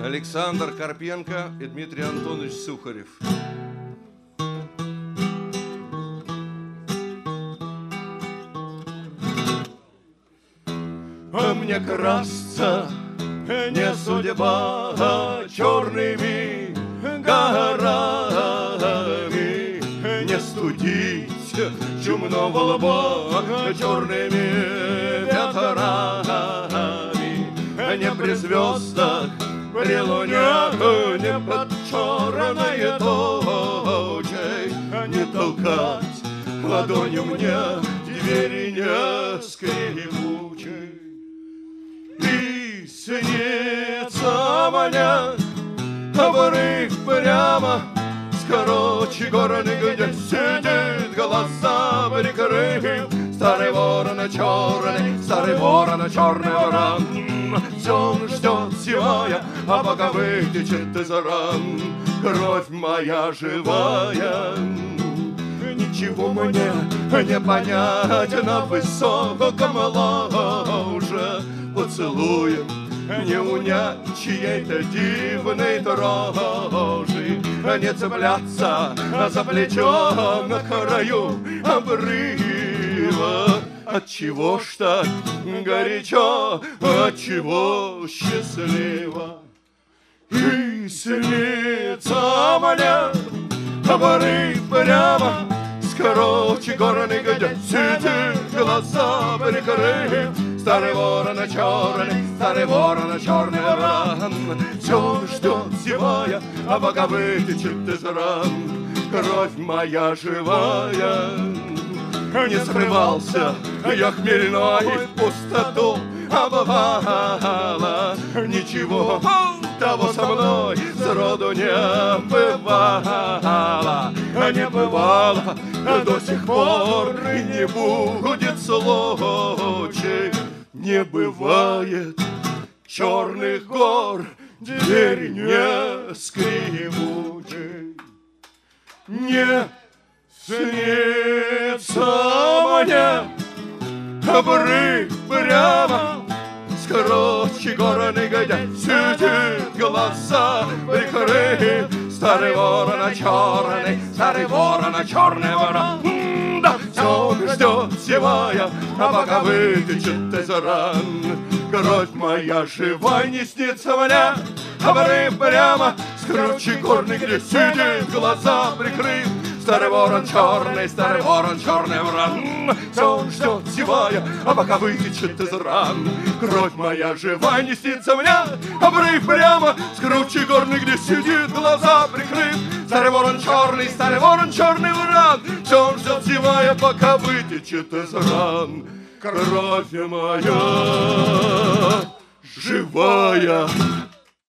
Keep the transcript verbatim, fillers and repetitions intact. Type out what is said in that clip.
Александр Карпенко и Дмитрий Антонович Сухарев. Мне красться не судьба черными горами, не студить чумного лба черными ветрами, не при звездах, при луне, не под черной тучей, не толкать ладонью мне двери не скрипучей. И снится мне обрыв прямо с короче горы, где сидит, глаза прикрыв, старый ворон черный, старый ворон черный ворон. Все он ждет, зевая, а пока вытечет из ран кровь моя живая. Ничего мне не понять на высоком ложе, поцелуем не унять чьей-то дивной дрожи, не цепляться за плечо на краю обрыва. Отчего ж так горячо, отчего счастливо? И снится мне обрыв прямо с короче горный, где сидит, глаза прикрыв, старый ворон черный, старый ворон черный ворон. Все он ждет, зевая, а пока вытечет из ран кровь моя живая. Не скрывался я хмельной в пустоту, а бывало ничего того со мной сроду не бывало, не бывало до сих пор и не будет случай. Не бывает черных гор, дверь не скрипучей. Не снится мне обрыв прямо с короче горный, где сидит, глаза прикрыв, старый ворон черный, старый ворон черный ворон. Да, все он ждет, зевая, а пока вытечет из ран кровь моя живая. Не снится мне обрыв прямо с короче горный, где сидит, глаза прикрыв, старый ворон черный, старый ворон черный ворон. Все он ждет, зевая, а пока вытечет из ран кровь моя живая. Не снится мне обрыв прямо с круче горный, где сидит, глаза прикрыв, старый ворон черный, старый ворон черный ворон. Все он ждет, зевая, пока вытечет из ран кровь моя живая.